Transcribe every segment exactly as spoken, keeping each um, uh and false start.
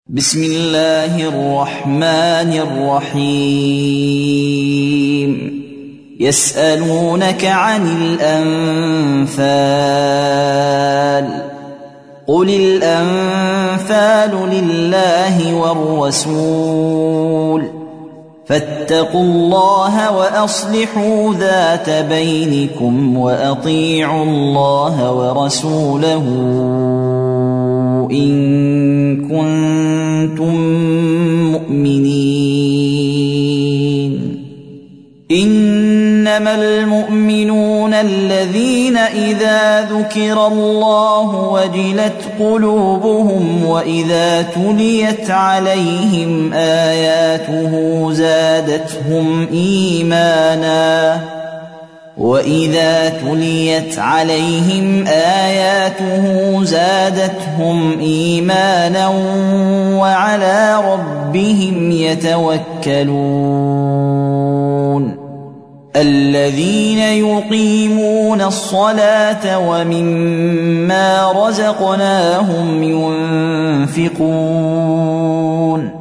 بسم الله الرحمن الرحيم يسألونك عن الأنفال قل الأنفال لله والرسول فاتقوا الله وأصلحوا ذات بينكم وأطيعوا الله ورسوله إن كنتم مؤمنين إنما المؤمنون الذين إذا ذكر الله وجلت قلوبهم وإذا تليت عليهم آياته زادتهم إيمانا وإذا تليت عليهم آياته زادتهم إيمانا وعلى ربهم يتوكلون الذين يقيمون الصلاة ومما رزقناهم ينفقون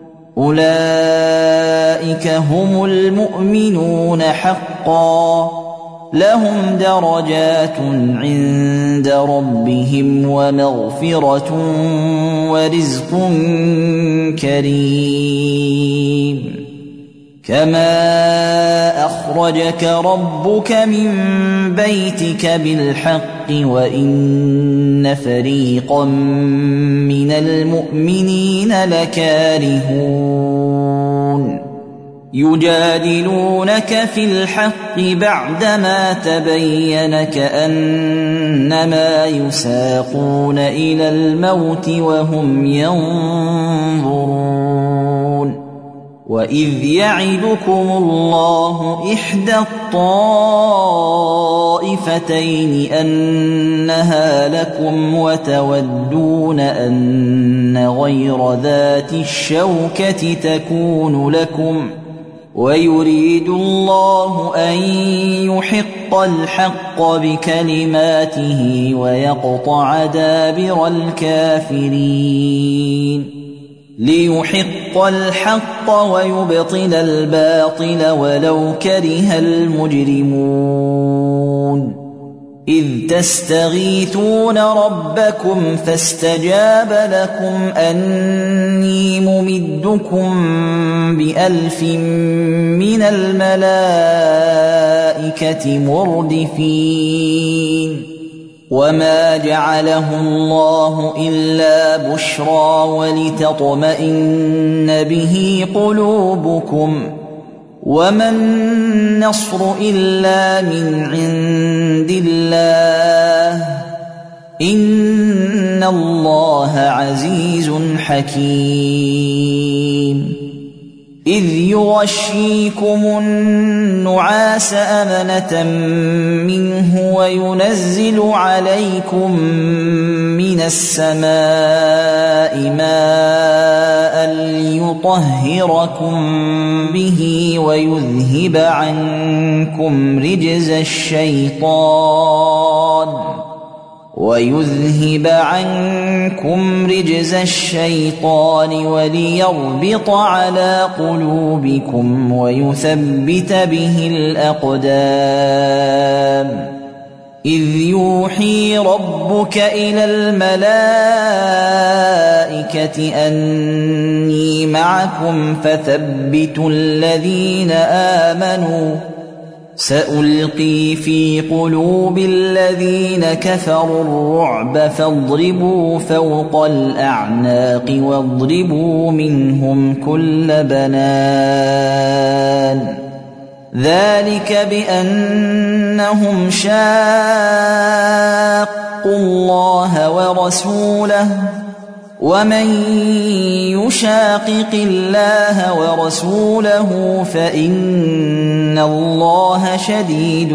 أولئك هم المؤمنون حقا لهم درجات عند ربهم ومغفرة ورزق كريم كما أخرجك ربك من بيتك بالحق وإن فريقا من المؤمنين لكارهون يجادلونك في الحق بعدما تبين كأنما يساقون إلى الموت وهم ينظرون وإذ يعدكم الله إحدى الطائفتين أنها لكم وتودون أن غير ذات الشوكة تكون لكم ويريد الله أن يحق الحق بكلماته ويقطع دابر الكافرين ليحق الحق ويبطل الباطل ولو كره المجرمون إذ تستغيثون ربكم فاستجاب لكم أني ممدكم بألف من الملائكة مردفين وما جعله الله إلا بشرى ولتطمئن به قلوبكم وما النصر إلا من عند الله إن الله عزيز حكيم إذ يغشيكم النعاس أمنة منه وينزل عليكم من السماء ماء ليطهركم به ويذهب عنكم رجز الشيطان ويذهب عنكم رجز الشيطان وليربط على قلوبكم ويثبت به الأقدام إذ يوحي ربك إلى الملائكة أني معكم فثبتوا الذين آمنوا سألقي في قلوب الذين كفروا الرعب فاضربوا فوق الأعناق واضربوا منهم كل بنان ذلك بأنهم شاقوا الله ورسوله ومن يشاقق الله ورسوله فإن الله شديد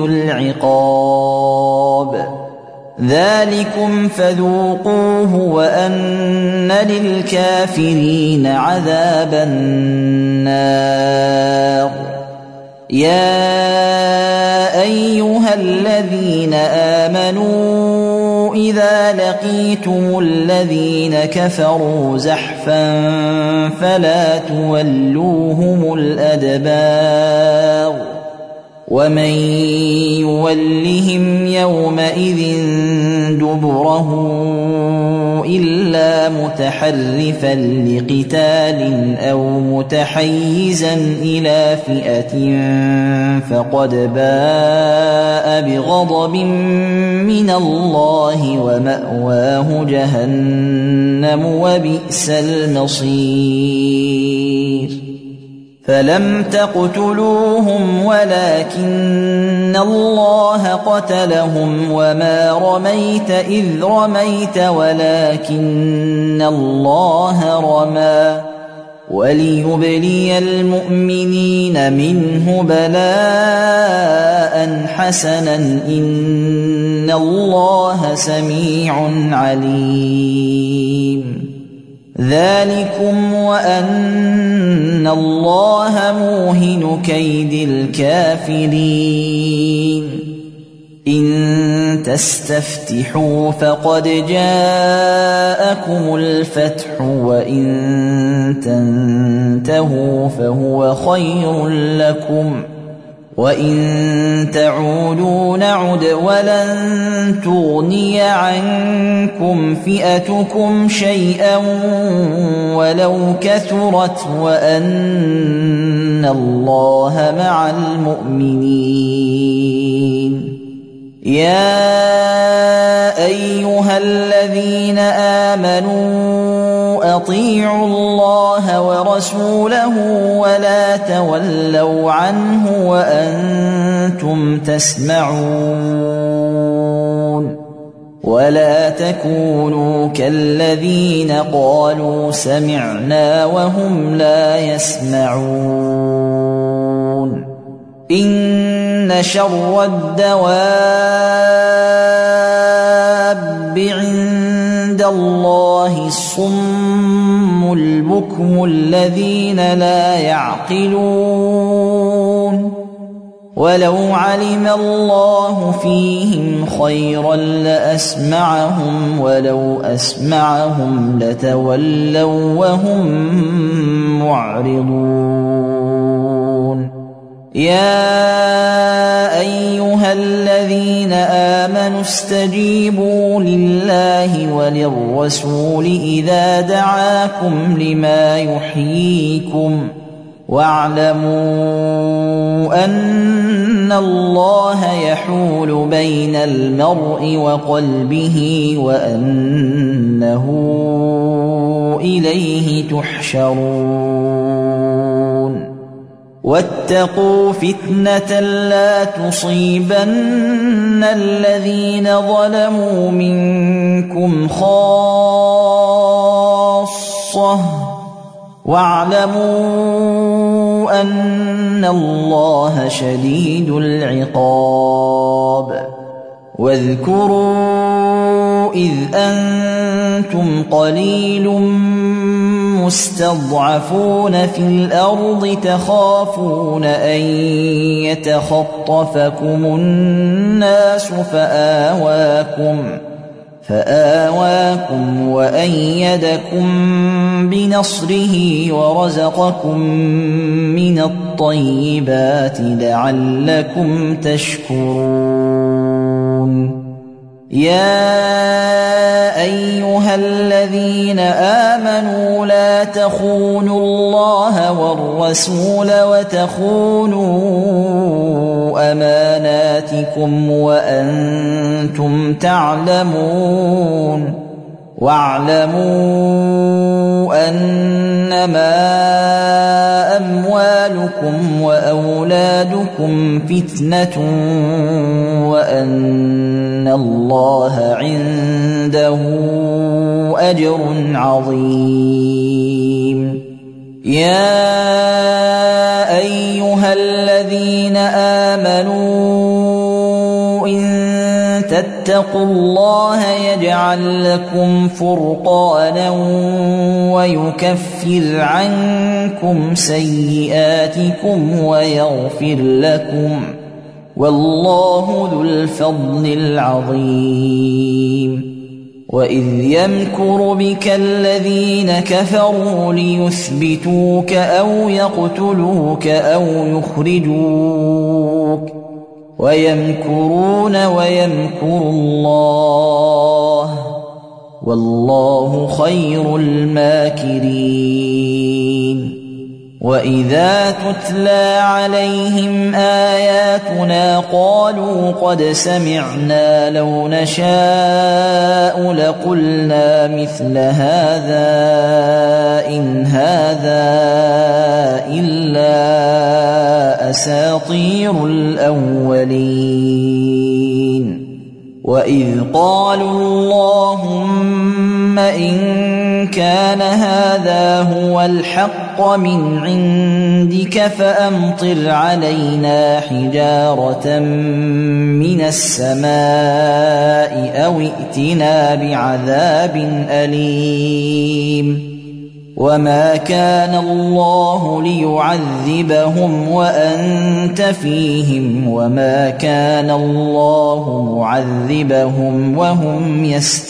العقاب ذلكم فذوقوه وأن للكافرين عذاب النار يا أيها الذين آمنوا إذا لقيتم الذين كفروا زحفا فلا تولوهم الأدبار ومن يولهم يومئذ دبره إلا متحرفا لقتال أو متحيزا إلى فئة فقد باء بغضب من الله ومأواه جهنم وبئس المصير فلم تقتلوهم ولكن الله قتلهم وما رميت إذ رميت ولكن الله رمى وليبلي المؤمنين منه بلاء حسنا إن الله سميع عليم ذلكم وأن الله موهن كيد الكافرين إن تستفتحوا فقد جاءكم الفتح وإن تنتهوا فهو خير لكم وإن تعودوا نعد ولن تغني عنكم فئتكم شيئا ولو كثرت وأن الله مع المؤمنين يا أيها الذين آمنوا أطيعوا الله ورسوله ولا تولوا عنه وأنتم تسمعون ولا تكونوا كالذين قالوا سمعنا وهم لا يسمعون إن شر الدواب عند الله الصم البكم الذين لا يعقلون ولو علم الله فيهم خيرا لأسمعهم ولو أسمعهم لتولوا وهم معرضون يا أيها الذين آمنوا استجيبوا لله وللرسول إذا دعاكم لما يحييكم واعلموا أن الله يحول بين المرء وقلبه وأنه إليه تحشرون واتقوا فتنة لا تصيبن الذين ظلموا منكم خاصة واعلموا أن الله شديد العقاب واذكروا إذ أنتم قليل مستضعفون في الأرض تخافون أن يتخطفكم الناس فآواكم فآواكم وأيدكم بنصره ورزقكم من الطيبات لعلكم تشكرون يا أيها الذين آمنوا لا تخونوا الله والرسول وتخونوا أماناتكم وأنتم تعلمون واعلموا أنما أموالكم وأولادكم فتنة وأن الله عنده أجر عظيم يا أيها الذين آمنوا إن تتقوا الله يجعل لكم فرقانا ويكفر عنكم سيئاتكم ويغفر لكم والله ذو الفضل العظيم وإذ يمكر بك الذين كفروا ليثبتوك أو يقتلوك أو يخرجوك ويمكرون ويمكر الله والله خير الماكرين وإذا تتلى عليهم آياتنا قالوا قد سمعنا لو نشاء لقلنا مثل هذا إن هذا إلا أساطير الأولين وإذ قالوا اللهم إن كان هذا هو الحق من عندك فأمطر علينا حجارة من السماء أو ائتنا بعذاب أليم وما كان الله ليعذبهم وأنت فيهم وما كان الله معذبهم وهم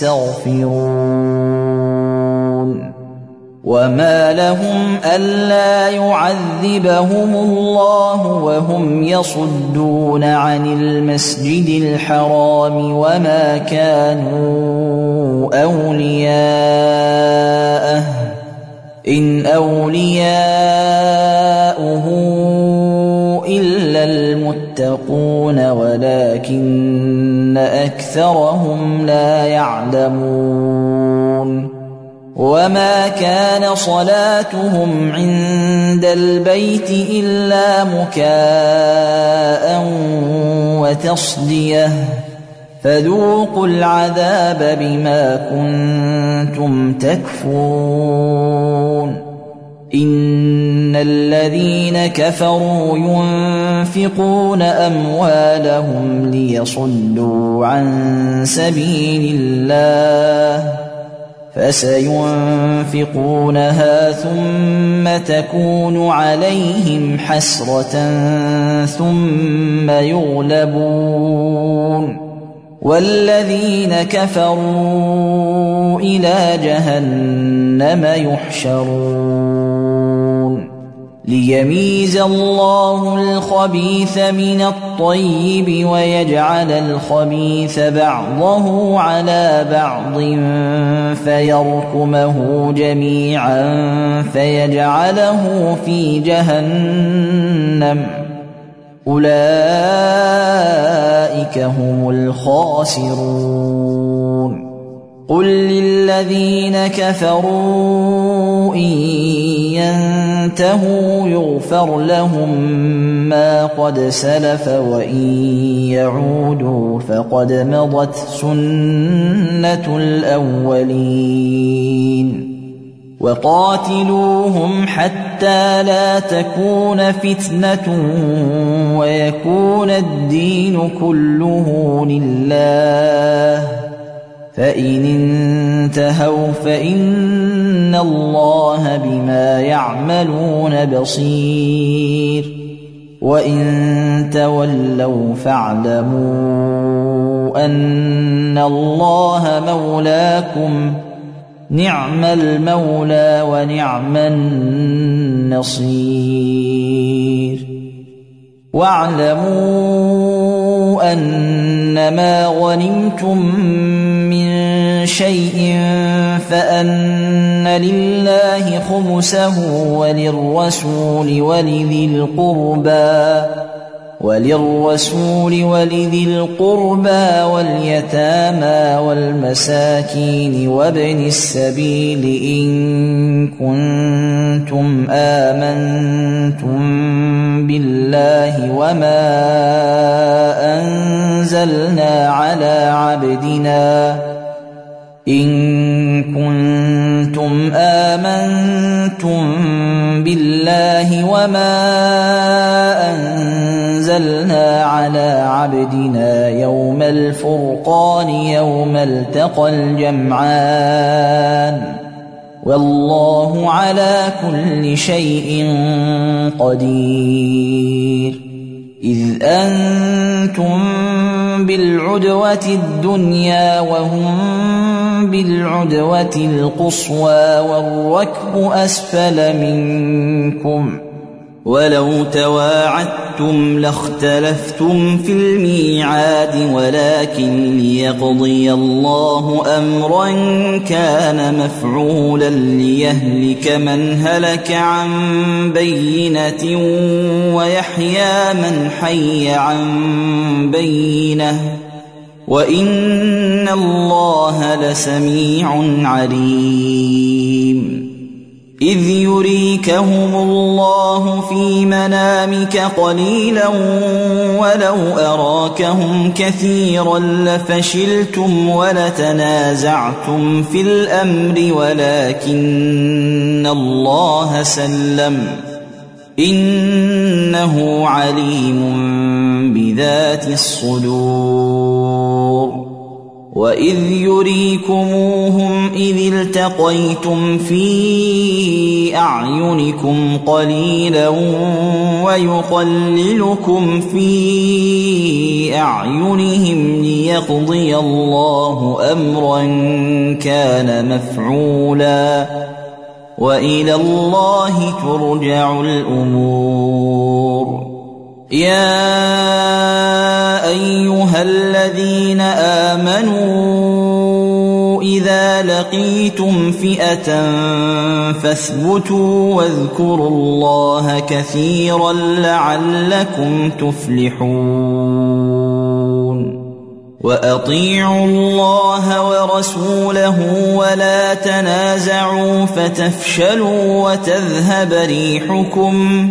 يستغفرون وما لهم ألا يعذبهم الله وهم يصدون عن المسجد الحرام وما كانوا أولياءه إن أولياؤه إلا المتقون ولكن أكثرهم لا يعلمون وما كان صلاتهم عند البيت إلا مكاء وتصدية فذوقوا العذاب بما كنتم تكفرون إن الذين كفروا ينفقون أموالهم ليصدوا عن سبيل الله فسينفقونها ثم تكون عليهم حسرة ثم يغلبون والذين كفروا إلى جهنم يحشرون ليميز الله الخبيث من الطيب ويجعل الخبيث بعضه على بعض فيركمه جميعا فيجعله في جهنم أولئك هم الخاسرون قل للذين كفروا إن ينتهوا يغفر لهم ما قد سلف وإن يعودوا فقد مضت سنة الأولين وقاتلوهم حتى لا تكون فتنة ويكون الدين كله لله فإن انتهوا فإن الله بما يعملون بصير وإن تولوا فاعلموا أن الله مولاكم نعم المولى ونعم النصير واعلموا أنما غنمتم من شيء فأن لله خمسه وللرسول ولذي القربى وللرسول ولذي القربى واليتامى والمساكين وابن السبيل إن كنتم آمنتم بالله وما أنزلنا على عبدنا إن كنتم آمنتم بالله وما أنزلنا على عبدنا يوم الفرقان يوم التقى الجمعان والله على كل شيء قدير إذ أنتم بالعدوة الدنيا وهم بالعدوة القصوى والركب أسفل منكم ولو تواعدتم لاختلفتم في الميعاد ولكن ليقضي الله أمرا كان مفعولا ليهلك من هلك عن بينة ويحيى من حي عن بينة وإن الله لسميع عليم إذ يريكهم الله في منامك قليلا ولو أراكهم كثيرا لفشلتم ولتنازعتم في الأمر ولكن الله سلم إنه عليم بذات الصدور وإذ يريكموهم إذ التقيتم في أعينكم قليلا ويقللكم في أعينهم ليقضي الله أمرا كان مفعولا وإلى الله ترجع الأمور يا أيها الذين آمنوا إذا لقيتم فئة فاثبتوا واذكروا الله كثيرا لعلكم تفلحون وأطيعوا الله ورسوله ولا تنازعوا فتفشلوا وتذهب ريحكم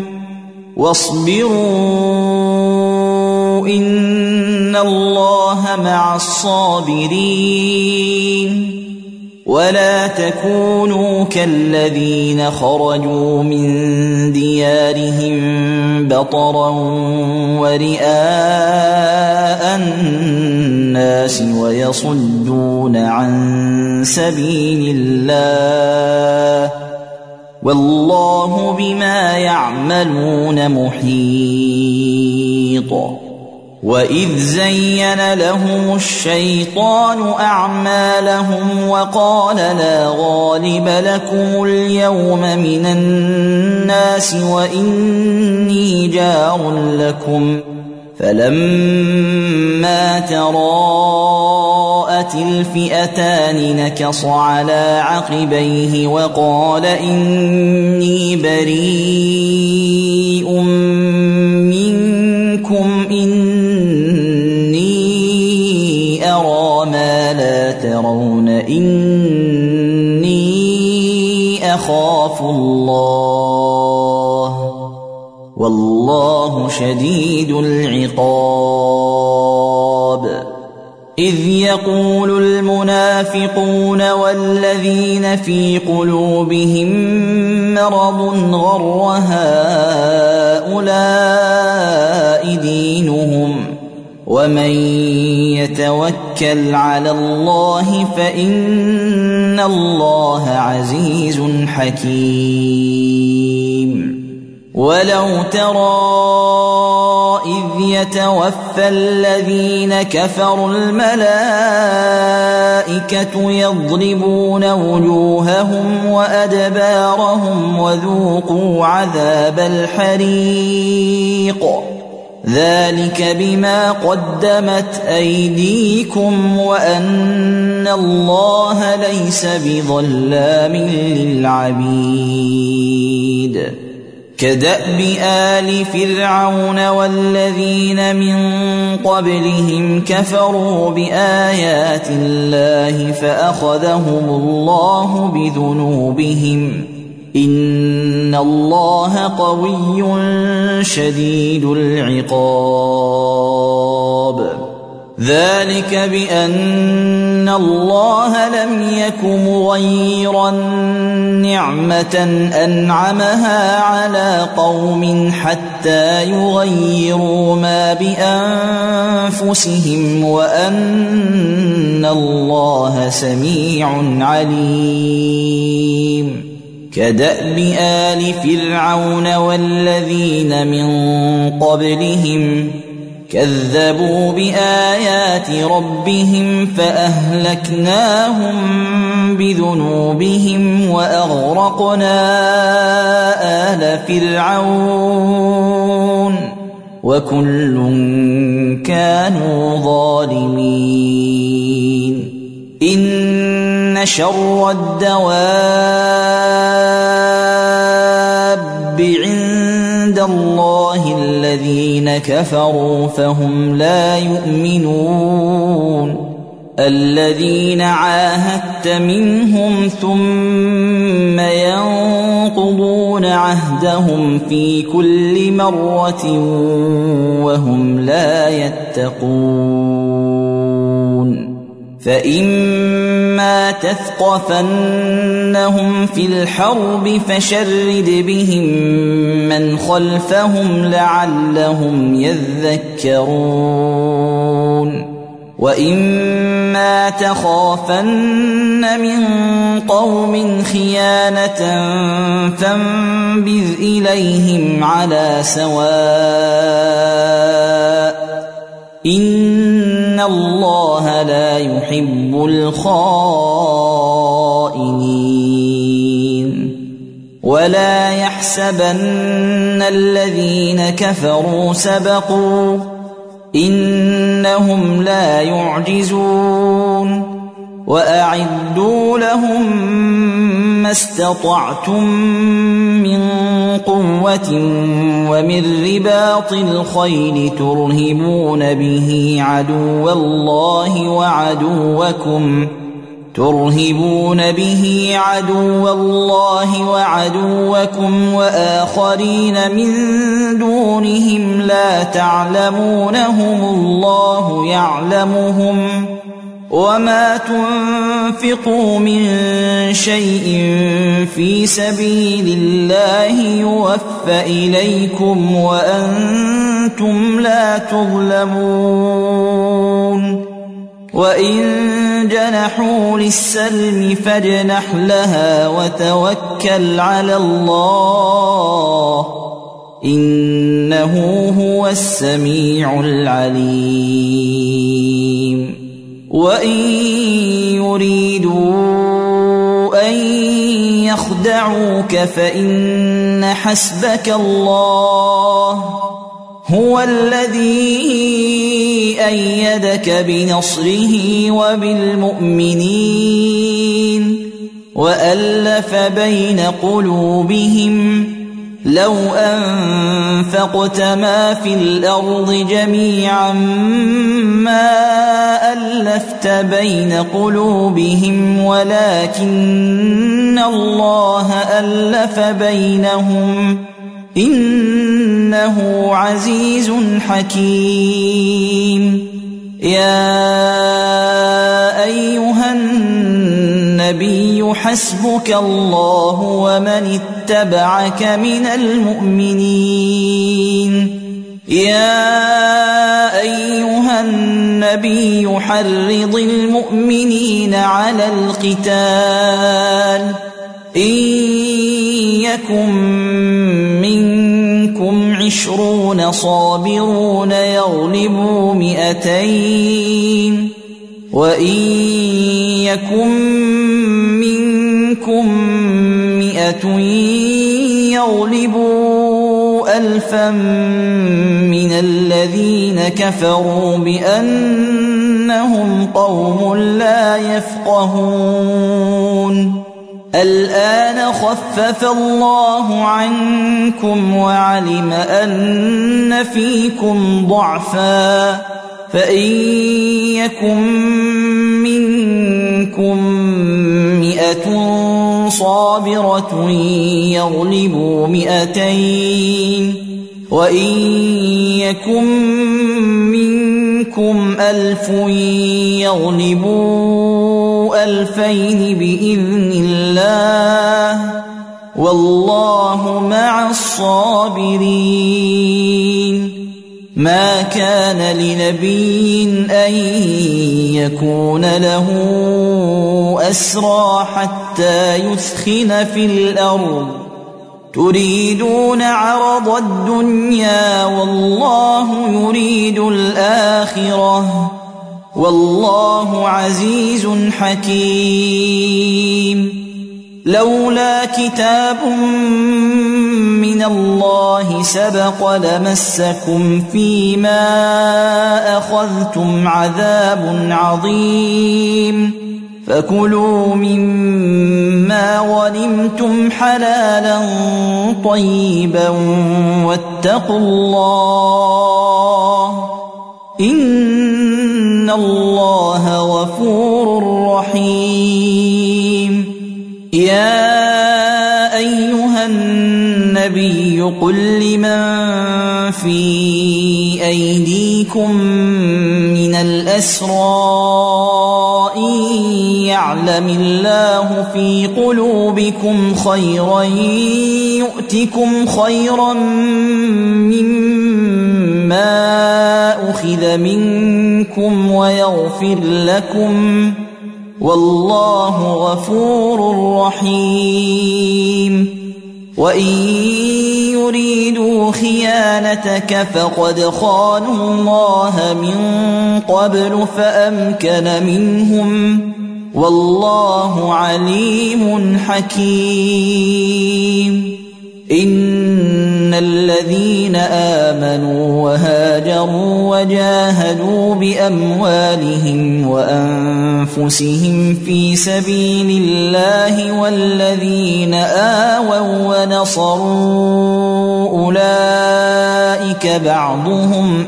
واصبروا إن الله مع الصابرين ولا تكونوا كالذين خرجوا من ديارهم بطرا ورئاء الناس ويصدون عن سبيل الله والله بما يعملون محيط وإذ زين لهم الشيطان أعمالهم وقال لا غالب لكم اليوم من الناس وإني جار لكم فلما تراءت الفئتان نكص على عقبيه وقال إني بريء منكم إني أرى ما لا ترون إني أخاف الله والله شديد العقاب إذ يقول المنافقون والذين في قلوبهم مرض غر هؤلاء دينهم ومن يتوكل على الله فإن الله عزيز حكيم ولو ترى إذ يتوفى الذين كفروا الملائكة يضربون وجوههم وأدبارهم وذوقوا عذاب الحريق ذلك بما قدمت أيديكم وأن الله ليس بظلام للعبيد كدأب آل فرعون والذين من قبلهم كفروا بآيات الله فأخذهم الله بذنوبهم إن الله قوي شديد العقاب ذلك بأن الله لم يك مغيرا نعمة أنعمها على قوم حتى يغيروا ما بأنفسهم وأن الله سميع عليم كدأب آل فرعون والذين من قبلهم كذبوا بآيات ربهم فأهلكناهم بذنوبهم وأغرقنا آل فرعون وكل كانوا ظالمين إن شر الدواب عند الله الذين كفروا فهم لا يؤمنون الذين عاهدت منهم ثم ينقضون عهدهم في كل مرة وهم لا يتقون فإما تثقفنهم في الحرب فشرد بهم من خلفهم لعلهم يذكرون وإما تخافن من قوم خيانة فانبذ إليهم على سواء إن الله لا يحب الخائنين ولا يحسبن الذين كفروا سبقوا إنهم لا يعجزون وأعدوا لهم ما استطعتم من قوة ومن رباط الخيل ترهبون به عدو الله وعدوكم ترهبون به عدو الله وعدوكم وآخرين من دونهم لا تعلمونهم الله يعلمهم وما تنفقوا من شيء في سبيل الله يوفى إليكم وأنتم لا تظلمون وإن جنحوا للسلم فاجنح لها وتوكل على الله إنه هو السميع العليم وإن يريدوا أن يخدعوك فإن حسبك الله هو الذي أيدك بنصره وبالمؤمنين وألف بين قلوبهم لو أنفقت ما في الأرض جميعا ما ألفت بين قلوبهم ولكن الله ألف بينهم إنه عزيز حكيم يا أيها النبي حسبك الله ومن اتبعك من المؤمنين يا أيها النبي حرض المؤمنين على القتال إن يكن منكم عشرون صابرون يغلبوا مئتين وإن يكن منكم مئة يغلبوا ألفا من الذين كفروا بأنهم قوم لا يفقهون الآن خفف الله عنكم وعلم أن فيكم ضعفا فإن يكن منكم مئة صابرة يغلبوا مئتين وإن يكن منكم ألف يغلبوا ألفين بإذن الله والله مع الصابرين ما كان لنبي أن يكون له أسرى حتى يثخن في الأرض تريدون عرض الدنيا والله يريد الآخرة والله عزيز حكيم لولا كتاب من الله سبق لمسكم فيما أخذتم عذاب عظيم فكلوا مما غنمتم حلالا طيبا واتقوا الله إن الله غفور رحيم يا أيها النبي قل لمن في أيديكم من الأسرى إن يعلم الله في قلوبكم خيرا يؤتكم خيرا مما أخذ منكم ويغفر لكم والله غفور رحيم وإن يريدوا خيانتك فقد خانوا الله من قبل فأمكن منهم والله عليم حكيم إن الذين آمنوا وهاجروا وجاهدوا بأموالهم وأنفسهم في سبيل الله والذين آووا ونصروا أولئك بعضهم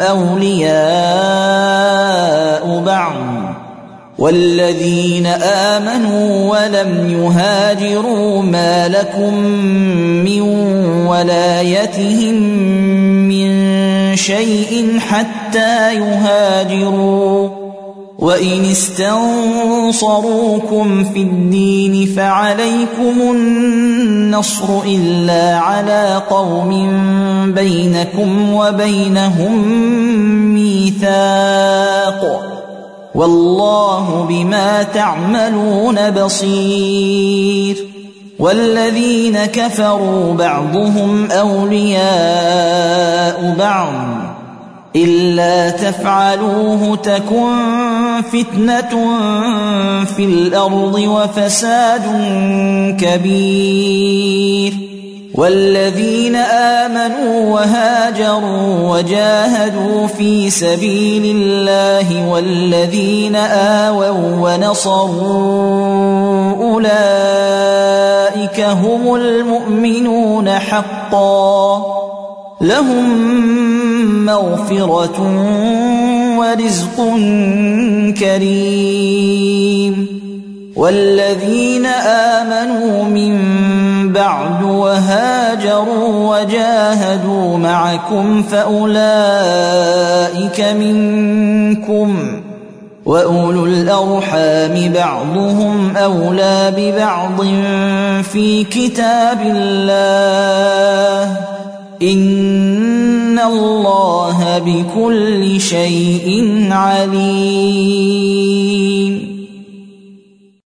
أولياء بعض والذين آمنوا ولم يهاجروا ما لكم من ولايتهم من شيء حتى يهاجروا وإن استنصروكم في الدين فعليكم النصر إلا على قوم بينكم وبينهم ميثاق والله بما تعملون بصير والذين كفروا بعضهم أولياء بعض إلا تفعلوه تكن فتنة في الأرض وفساد كبير والذين آمنوا وهاجروا وجاهدوا في سبيل الله والذين آووا ونصروا أولئك هم المؤمنون حقا لهم مغفرة ورزق كريم والذين آمنوا من بعد وهاجروا وجاهدوا معكم فأولئك منكم وأولو الأرحام بعضهم أولى ببعض في كتاب الله إن الله بكل شيء عليم